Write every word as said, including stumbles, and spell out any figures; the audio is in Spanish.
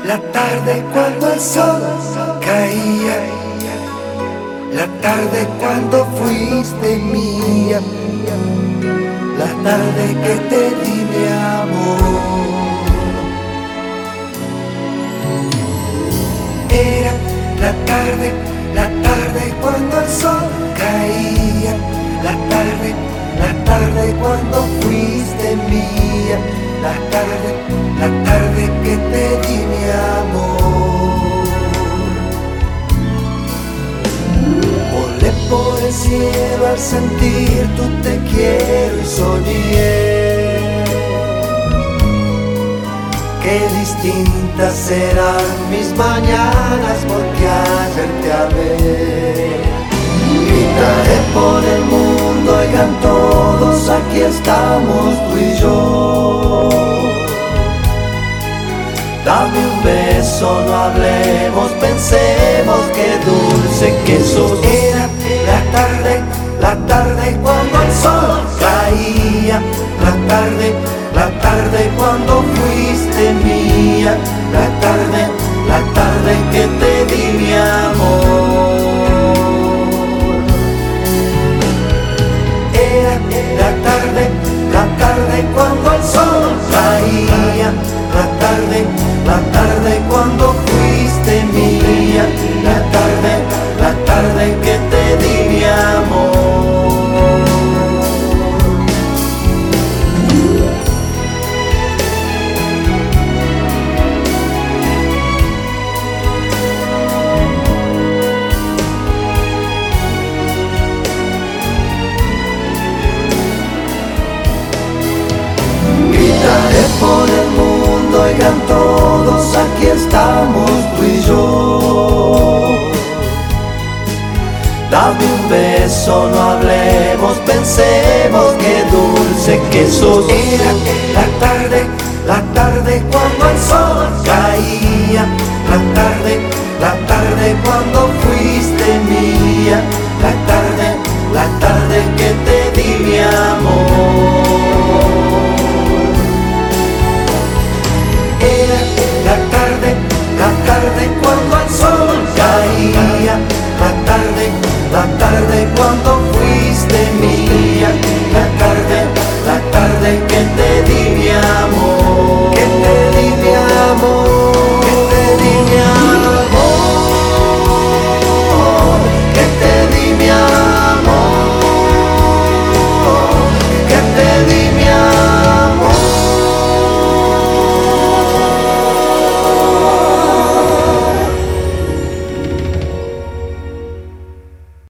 La tarde cuando el sol caía, la tarde cuando fuiste mía, la tarde que te di mi amor. Era la tarde, la tarde cuando el sol caía, la tarde, la tarde cuando fuiste mía, la tarde, la tarde que te di mi amor. Volé por el cielo al sentir tu te quiero y soñé qué distintas serán mis mañanas porque ayer te amé. Gritaré por el mundo, oigan todos, aquí estamos tú y yo. Dame un beso, no hablemos, pensemos qué dulce que sos. Era la tarde, la tarde cuando el sol caía, la tarde, la tarde cuando fuiste mía, la tarde, la tarde que te di mi amor. Era la tarde, la tarde cuando el sol caía, la tarde, la tarde cuando fuiste mía, la tarde, la tarde que te di mi amor. Gritaré por el mundo, oigan todos, aquí estamos tú y yo. Dame un beso, no hablemos, pensemos qué dulce que sos. Era la tarde, la tarde cuando el sol caía, la tarde, la tarde cuando fuiste mía, la tarde, la tarde que te di mi amor.